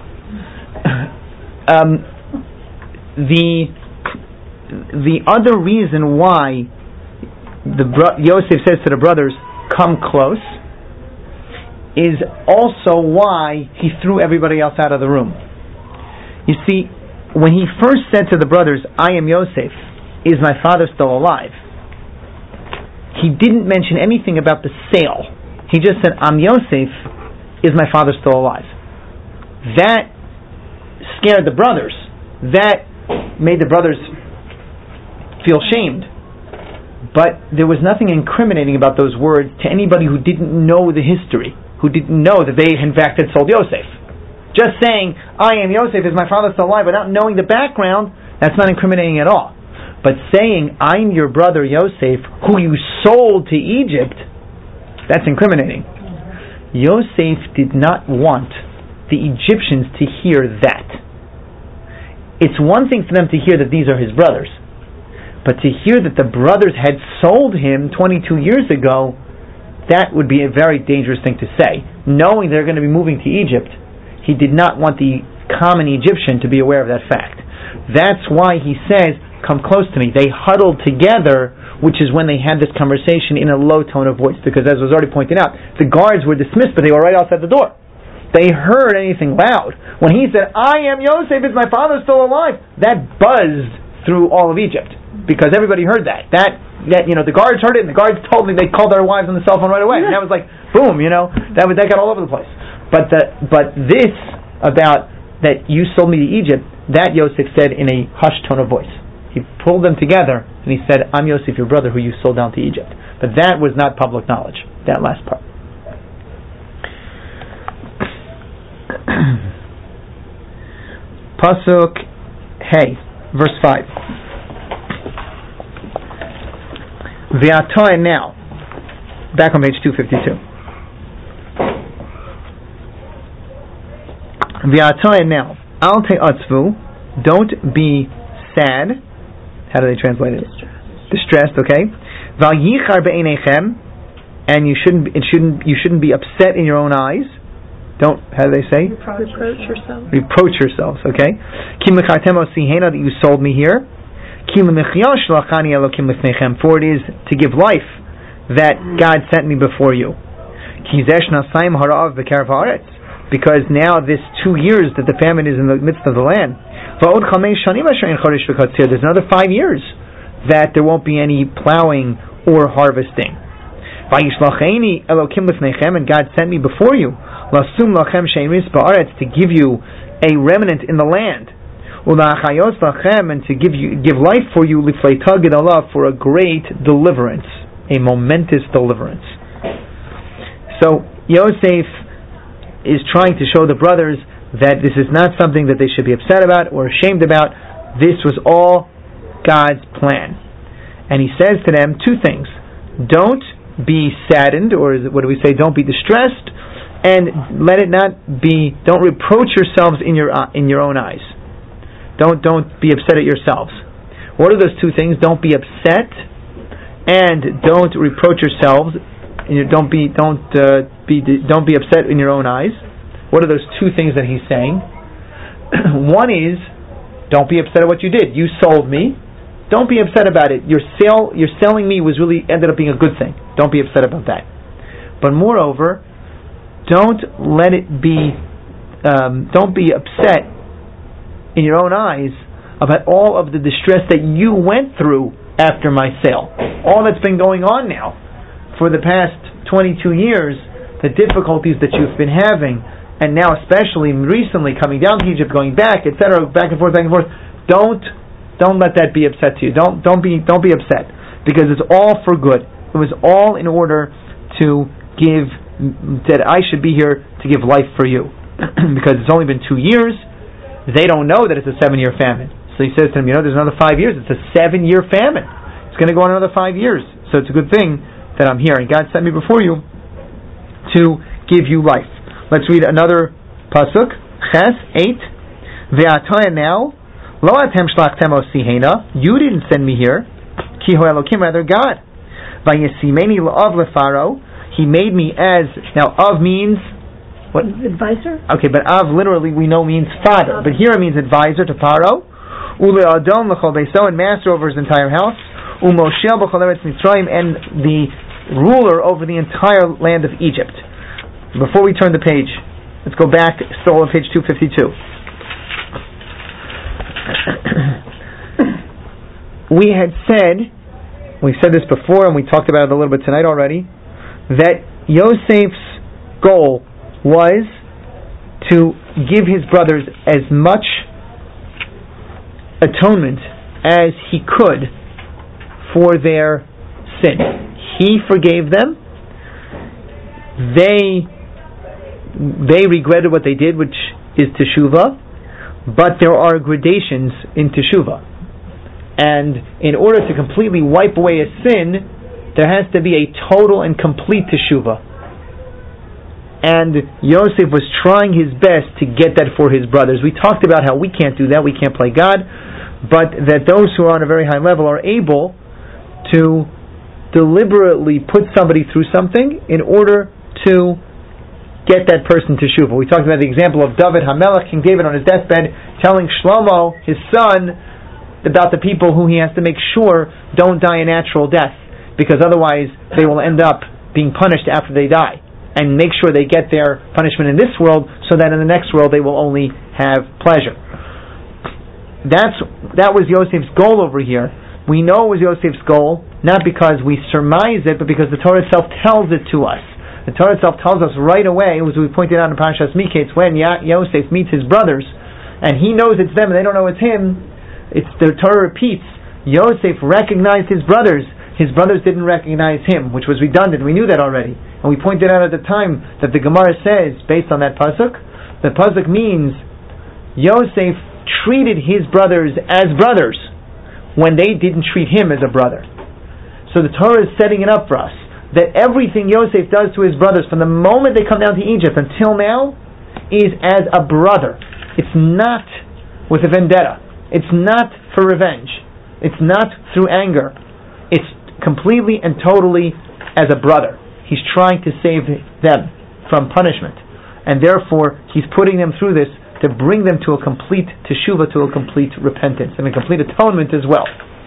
The other reason why Yosef says to the brothers, "Come close," is also why he threw everybody else out of the room. You see, when he first said to the brothers, "I am Yosef, is my father still alive?" he didn't mention anything about the sale. He just said, "I'm Yosef, is my father still alive?" That scared the brothers. That made the brothers feel shamed. But there was nothing incriminating about those words to anybody who didn't know the history, who didn't know that they in fact had sold Yosef. Just saying, "I am Yosef, is my father still alive?" without knowing the background, that's not incriminating at all. But saying, "I'm your brother Yosef, who you sold to Egypt," that's incriminating. Yosef did not want the Egyptians to hear that. It's one thing for them to hear that these are his brothers, but to hear that the brothers had sold him 22 years ago, that would be a very dangerous thing to say. Knowing they're going to be moving to Egypt, he did not want the common Egyptian to be aware of that fact. That's why he says, "Come close to me." They huddled together, which is when they had this conversation in a low tone of voice, because as was already pointed out, the guards were dismissed, but they were right outside the door. They heard anything loud. When he said, "I am Yosef, is my father still alive?" that buzzed through all of Egypt, because everybody heard that. That the guards heard it, and the guards told me, they called their wives on the cell phone right away. And that was like, boom, that got all over the place. But this about that you sold me to Egypt, that Yosef said in a hushed tone of voice. He pulled them together and he said, "I'm Yosef, your brother, who you sold down to Egypt." But that was not public knowledge, that last part. Pasuk Hey, verse 5. V'ata, and now, back on page 252. V'ata, and now, al te'atzvu, don't be sad. How do they translate it? Distressed, okay. V'yichar be'einechem, and you shouldn't be upset in your own eyes. Don't, how do they say? Reproach yourself. Reproach yourselves, okay. Kim lechartem osihena, that you sold me here. Kim lemechiyah shlachani elokim lifnechem, for it is to give life that God sent me before you. Ki zesh nasayim harav b'karav haaretz, because now this 2 years that the famine is in the midst of the land. Va'od chamesh shanim asher ein chodesh v'katzir, there's another 5 years that there won't be any plowing or harvesting. Vayishlacheni Elokim lifnechem, and God sent me before you, lasum lachem shein ris ba'aretz, to give you a remnant in the land, ula'achayos lachem, and to give life for you, liflei tagid Allah, for a great deliverance, a momentous deliverance. So Yosef is trying to show the brothers that this is not something that they should be upset about or ashamed about. This was all God's plan. And he says to them two things: don't be saddened, or what do we say? Don't be distressed, and don't reproach yourselves in your own eyes. Don't be upset at yourselves. What are those two things? Don't be upset, and don't reproach yourselves. Don't be upset in your own eyes. What are those two things that he's saying? One is, don't be upset at what you did. You sold me. Don't be upset about it. Your selling me ended up being a good thing. Don't be upset about that. But moreover, don't be upset in your own eyes about all of the distress that you went through after my sale. All that's been going on now for the past 22 years, the difficulties that you've been having, and now especially recently coming down to Egypt, going back, etc., back and forth. Don't let that be upset to you. Don't be upset, because it's all for good. It was all in order to give, that I should be here to give life for you. Because it's only been 2 years, they don't know that it's a 7-year famine. So he says to them, there's another 5 years. It's a 7-year famine. It's going to go on another 5 years. So it's a good thing that I'm here, and God sent me before you to give you life. Let's read another pasuk, Ches 8. Ve'ataya now, lo atem shlachtem osihena, you didn't send me here, ki hu Elokim, rather God. Vayesimeni la'av lefaro, he made me as, now av means, what? Advisor? Okay, but av literally we know means father, but here it means advisor to Paro, ule'adon l'chol beiso, and master over his entire house, u'moshel b'chol eretz Mitzrayim, and the ruler over the entire land of Egypt. Before we turn the page, let's go back, still on page 252. We've said this before, and we talked about it a little bit tonight already, that Yosef's goal was to give his brothers as much atonement as he could for their sin. He forgave them. They regretted what they did, which is teshuvah, but there are gradations in teshuvah. And in order to completely wipe away a sin, there has to be a total and complete teshuvah. And Yosef was trying his best to get that for his brothers. We talked about how we can't do that, we can't play God, but that those who are on a very high level are able to deliberately put somebody through something in order to get that person to Shuvah. We talked about the example of David HaMelech, King David on his deathbed, telling Shlomo, his son, about the people who he has to make sure don't die a natural death, because otherwise they will end up being punished after they die, and make sure they get their punishment in this world, so that in the next world they will only have pleasure. That was Yosef's goal over here. We know it was Yosef's goal, not because we surmise it, but because the Torah itself tells it to us. The Torah itself tells us right away, as we pointed out in Parashas Miketz, when Yosef meets his brothers, and he knows it's them and they don't know it's him, the Torah repeats, Yosef recognized his brothers didn't recognize him, which was redundant. We knew that already. And we pointed out at the time that the Gemara says, based on that pasuk, the pasuk means Yosef treated his brothers as brothers when they didn't treat him as a brother. So the Torah is setting it up for us, that everything Yosef does to his brothers from the moment they come down to Egypt until now is as a brother. It's not with a vendetta. It's not for revenge. It's not through anger. It's completely and totally as a brother. He's trying to save them from punishment. And therefore, he's putting them through this to bring them to a complete teshuvah, to a complete repentance, and a complete atonement as well.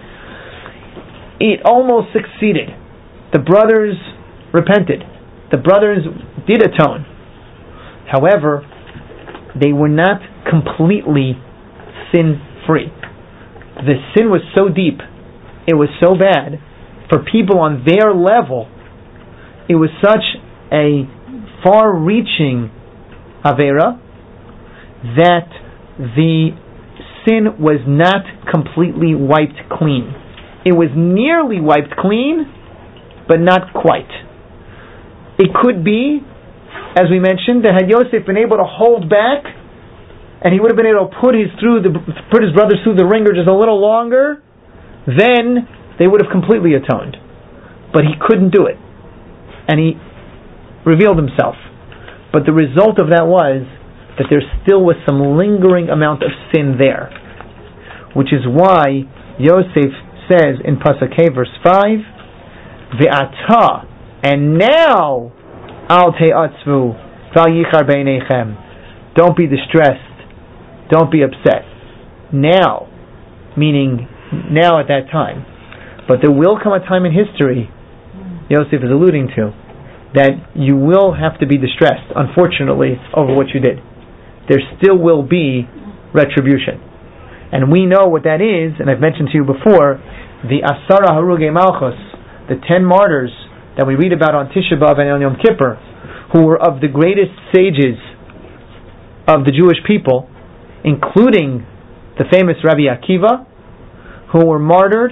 It almost succeeded. The brothers repented. The brothers did atone. However, they were not completely sin-free. The sin was so deep, it was so bad, for people on their level, it was such a far-reaching Avera that the sin was not completely wiped clean. It was nearly wiped clean, but not quite. It could be, as we mentioned, that had Yosef been able to hold back, and he would have been able to put his brothers through the ringer just a little longer, then they would have completely atoned. But he couldn't do it. And he revealed himself. But the result of that was that there still was some lingering amount of sin there. Which is why Yosef says in Pasuk verse 5, Ve'ata, and now, Al te'atzvu, Val yichar beinechem. Don't be distressed. Don't be upset. Now, meaning now at that time. But there will come a time in history, Yosef is alluding to, that you will have to be distressed, unfortunately, over what you did. There still will be retribution. And we know what that is, and I've mentioned to you before, the Asara Harugei Malchus, the 10 martyrs that we read about on Tisha B'Av and on Yom Kippur, who were of the greatest sages of the Jewish people, including the famous Rabbi Akiva, who were martyred,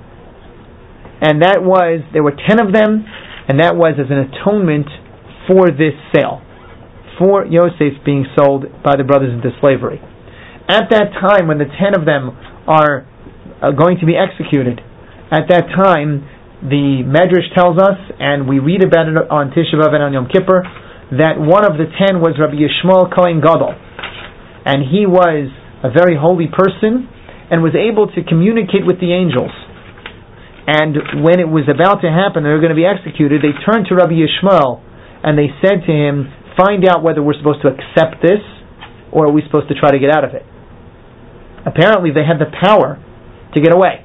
and there were 10 of them, and that was as an atonement for this sale, for Yosef being sold by the brothers into slavery. At that time, when the 10 of them are going to be executed, at that time, the Medrash tells us, and we read about it on Tisha B'Av and on Yom Kippur, that one of the 10 was Rabbi Yishmael Kohen Gadol, and he was a very holy person and was able to communicate with the angels. And when it was about to happen, they were going to be executed, they turned to Rabbi Yishmael and they said to him, find out whether we're supposed to accept this or are we supposed to try to get out of it. Apparently they had the power to get away.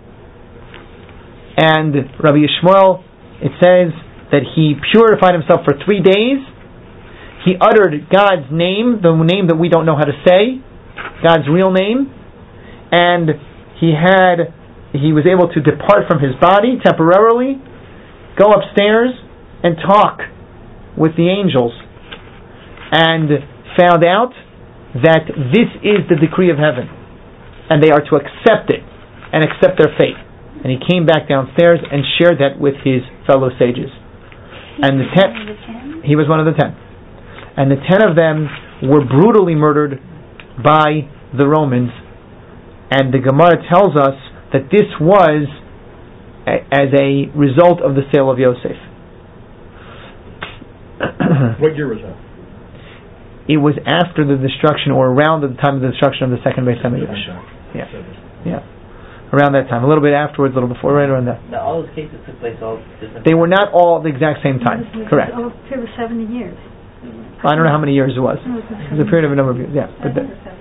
And Rabbi Yishmael, it says that he purified himself for 3 days. He uttered God's name, the name that we don't know how to say, God's real name, and he was able to depart from his body temporarily, go upstairs and talk with the angels, and found out that this is the decree of heaven, and they are to accept it and accept their fate. And he came back downstairs and shared that with his fellow sages. And he was one of the 10. And the 10 of them were brutally murdered by the Romans. And the Gemara tells us that this was as a result of the sale of Yosef. What year was that? It was after the destruction, or around the time of the destruction of the second Beis Hamikdash. Yeah. Around that time, a little bit afterwards, a little before, right around that. Now, all those cases took place all different. They were not all the exact same time. Correct. All over 70 years. I don't know how many years it was. It was a period of a number of years. Yeah, but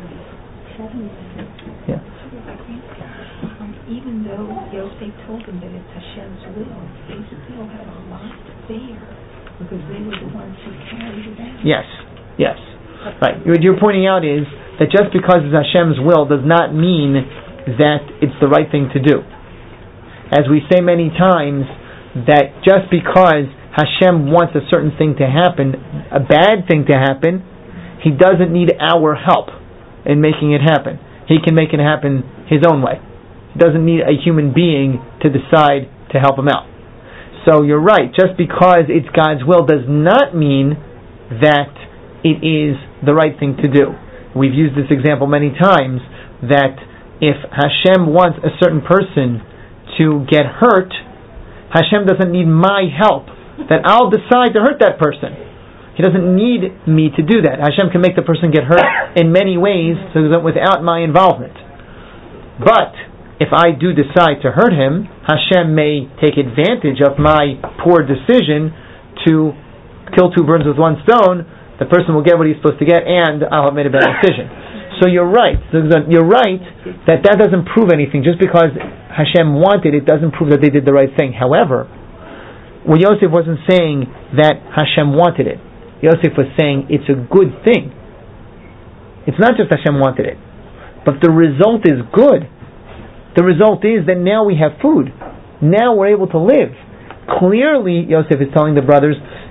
even though Yosef told them that it's Hashem's will, they still had a lot to bear because they were the ones who carried it out. Yes. Right. What you're pointing out is that just because it's Hashem's will does not mean that it's the right thing to do. As we say many times, that just because Hashem wants a certain thing to happen, a bad thing to happen, He doesn't need our help in making it happen. He can make it happen His own way. He doesn't need a human being to decide to help Him out. So you're right, just because it's God's will does not mean that it is the right thing to do. We've used this example many times, that if Hashem wants a certain person to get hurt, Hashem doesn't need my help, that I'll decide to hurt that person. He doesn't need me to do that. Hashem can make the person get hurt in many ways, so that without my involvement. But if I do decide to hurt him, Hashem may take advantage of my poor decision to kill 2 birds with 1 stone. The person will get what he's supposed to get, and I'll have made a bad decision. So you're right. You're right that doesn't prove anything. Just because Hashem wanted it doesn't prove that they did the right thing. However, well, Yosef wasn't saying that Hashem wanted it. Yosef was saying it's a good thing. It's not just Hashem wanted it, but the result is good. The result is that now we have food. Now we're able to live. Clearly, Yosef is telling the brothers,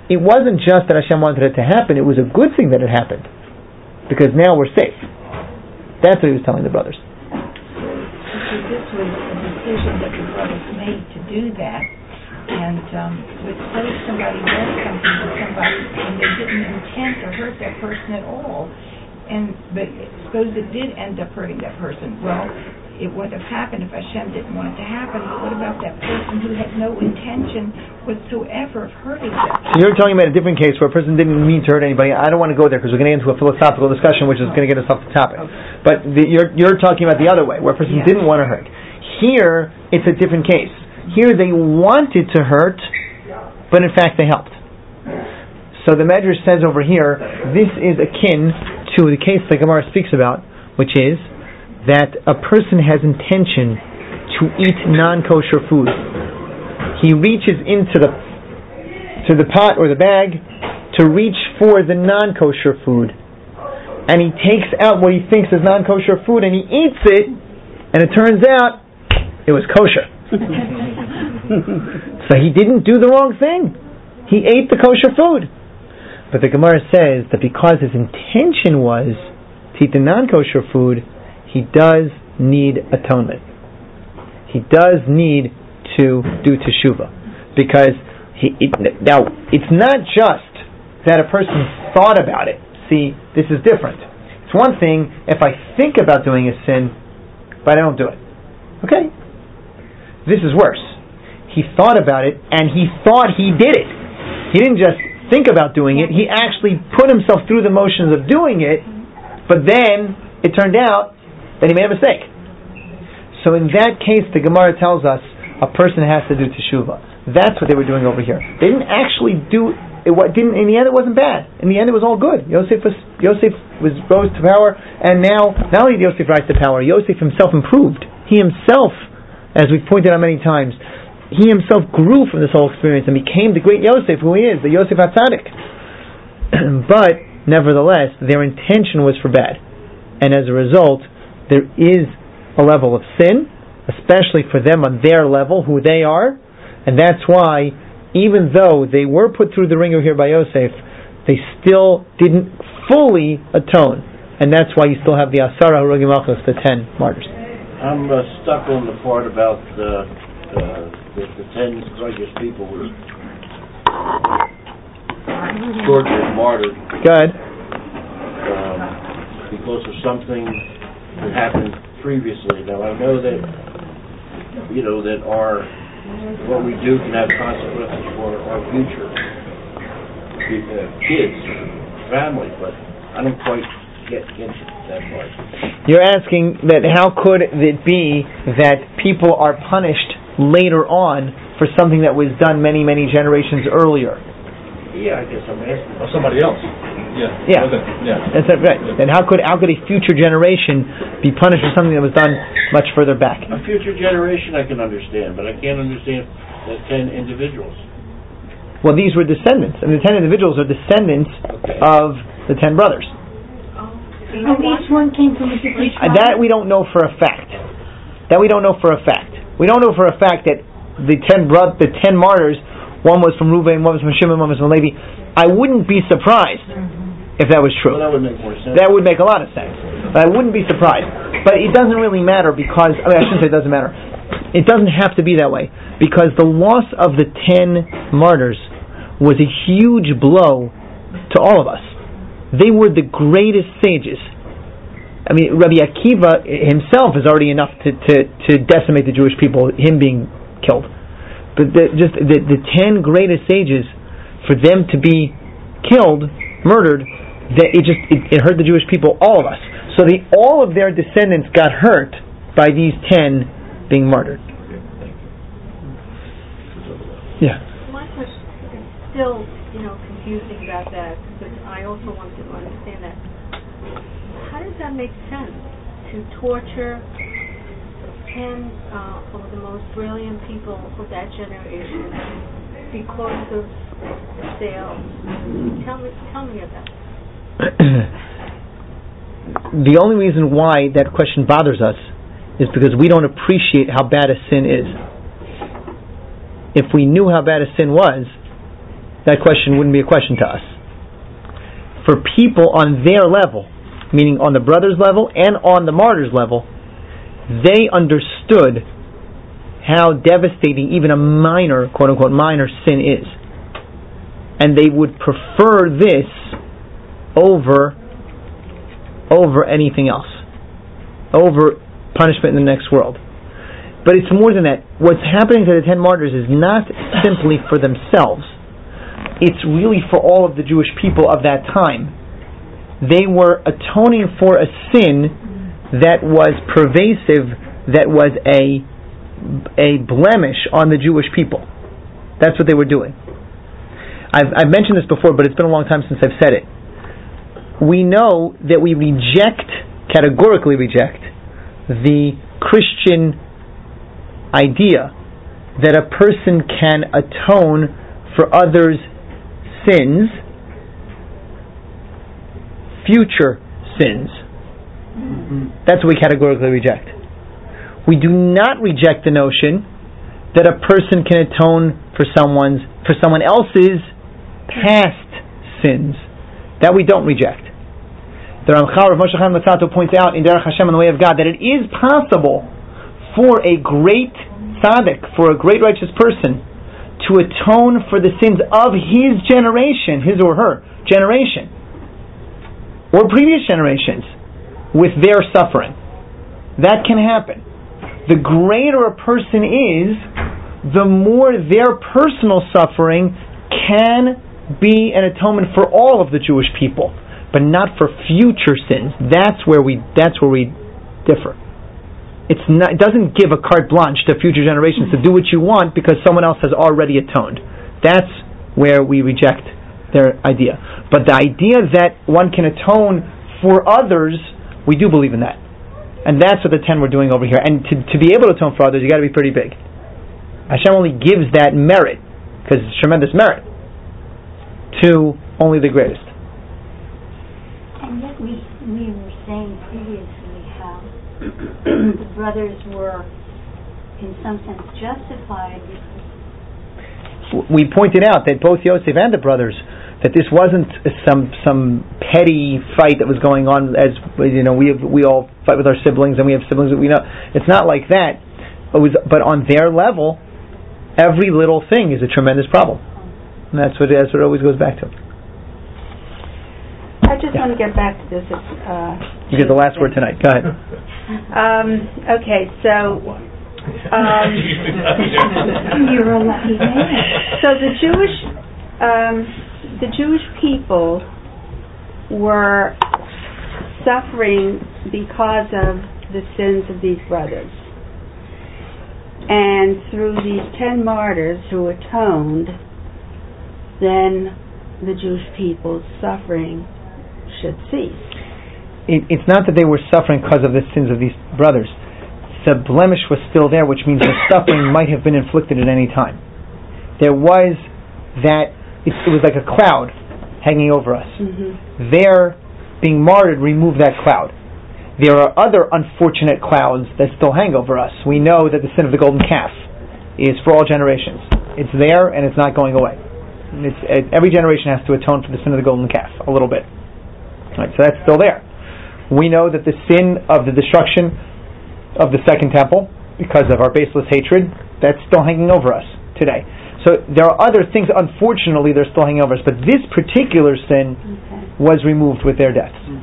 it wasn't just that Hashem wanted it to happen, it was a good thing that it happened. Because now we're safe. That's what he was telling the brothers. This was a decision that the brothers made to do that. And suppose somebody does something to somebody and they didn't intend to hurt that person at all. But suppose it did end up hurting that person. Well, it wouldn't have happened if Hashem didn't want it to happen. But what about that person who had no intention whatsoever of hurting that person? So you're talking about a different case where a person didn't mean to hurt anybody. I don't want to go there because we're going to get into a philosophical discussion which is going to get us off the topic. Okay. But you're talking about the other way, where a person didn't want to hurt. Here, it's a different case. Here they wanted to hurt, but in fact they helped. So the Medrash says over here, this is akin to the case the Gemara speaks about, which is that a person has intention to eat non-kosher food. He reaches into the pot or the bag to reach for the non-kosher food, and he takes out what he thinks is non-kosher food and he eats it, and it turns out it was kosher. So he didn't do the wrong thing. He ate the kosher food. But the Gemara says that because his intention was to eat the non-kosher food, he does need atonement. He does need to do teshuvah. Because now, it's not just that a person thought about it. See, this is different. It's one thing if I think about doing a sin, but I don't do it. Okay? This is worse. He thought about it, and he thought he did it. He didn't just think about doing it. He actually put himself through the motions of doing it, but then it turned out that he made a mistake. So in that case, the Gemara tells us a person has to do teshuvah. That's what they were doing over here. They didn't actually do it. In the end, it wasn't bad. In the end, it was all good. Yosef rose to power, and now not only did Yosef rise to power, Yosef himself improved. He himself, as we've pointed out many times, he himself grew from this whole experience and became the great Yosef who he is, the Yosef HaTzadik. But, nevertheless, their intention was for bad. And as a result, there is a level of sin, especially for them on their level, who they are, and that's why, even though they were put through the ringer here by Yosef, they still didn't fully atone. And that's why you still have the Asara Harugim Malchus, the 10 martyrs. I'm stuck on the part about the 10 righteous people were tortured and martyred. Good. Because of something that happened previously. Now I know that that what we do can have consequences for our future kids, family, but I don't quite get into that part. You're asking that how could it be that people are punished later on for something that was done many, many generations earlier? Yeah, I guess I'm asking. Or somebody else. Yeah. That's right. Then how could a future generation be punished for something that was done much further back? A future generation I can understand, but I can't understand the 10 individuals. Well, these were descendants, and the 10 individuals are descendants of the 10 brothers. And each one came from a different tribe? That we don't know for a fact. We don't know for a fact that the 10 martyrs, one was from Reuben, one was from Shimon, one was from Levi. I wouldn't be surprised if that was true. Well, that would make more sense. That would make a lot of sense. But I wouldn't be surprised. But it doesn't really matter because, I shouldn't say it doesn't matter. It doesn't have to be that way. Because the loss of the 10 martyrs was a huge blow to all of us. They were the greatest sages. Rabbi Akiva himself is already enough to decimate the Jewish people, him being killed. But the 10 greatest sages, for them to be killed, murdered, it hurt the Jewish people, all of us. So all of their descendants got hurt by these 10 being murdered. Yeah. My question is still, confusing about that, because I also want to understand that. How does that make sense to torture 10 of the most brilliant people of that generation because of sales? Tell me about that. The only reason why that question bothers us is because we don't appreciate how bad a sin is. If we knew how bad a sin was, that question wouldn't be a question to us. For people on their level, meaning on the brothers' level and on the martyrs' level, they understood how devastating even a minor, quote-unquote, minor sin is. And they would prefer this over anything else, over punishment in the next world. But it's more than that. What's happening to the 10 martyrs is not simply for themselves. It's really for all of the Jewish people of that time. They were atoning for a sin that was pervasive, that was a blemish on the Jewish people. That's what they were doing. I've mentioned this before, but it's been a long time since I've said it. We know that we categorically reject, the Christian idea that a person can atone for others' sins, future sins. That's what we categorically reject. We do not reject the notion that a person can atone for someone else's past sins. That we don't reject. The Ramchal, Rav Moshe Chaim Luzzatto, points out in Derech Hashem, on the way of God, that it is possible for a great tzaddik, for a great righteous person, to atone for the sins of his generation, his or her generation, or previous generations, with their suffering. That can happen. The greater a person is, the more their personal suffering can be an atonement for all of the Jewish people, but not for future sins. That's where we differ. It doesn't give a carte blanche to future generations to do what you want because someone else has already atoned. That's where we reject their idea. But the idea that one can atone for others, we do believe in that. And that's what the 10 were doing over here. And to be able to atone for others, you got to be pretty big. Hashem only gives that merit, because it's tremendous merit, to only the greatest. And yet we were saying previously how the brothers were, in some sense, justified. We pointed out that both Yosef and the brothers, that this wasn't some petty fight that was going on. As you know, we all fight with our siblings, and we have siblings that we know. It's not like that. But on their level, every little thing is a tremendous problem. And that's what it always goes back to. I just want to get back to this. You get the last word tonight. Go ahead. Okay, so you're a lucky man. So the Jewish people were suffering because of the sins of these brothers, and through these 10 martyrs who atoned, then the Jewish people's suffering should cease. It's not that they were suffering because of the sins of these brothers. The blemish was still there, which means the suffering might have been inflicted at any time. There was that, it was like a cloud hanging over us. Mm-hmm. Their being martyred removed that cloud. There are other unfortunate clouds that still hang over us. We know that the sin of the golden calf is for all generations. It's there and it's not going away. Every generation has to atone for the sin of the golden calf a little bit. Right, so that's still there. We know that the sin of the destruction of the second temple, because of our baseless hatred, that's still hanging over us today. So there are other things, unfortunately, they're still hanging over us. But this particular sin was removed with their deaths.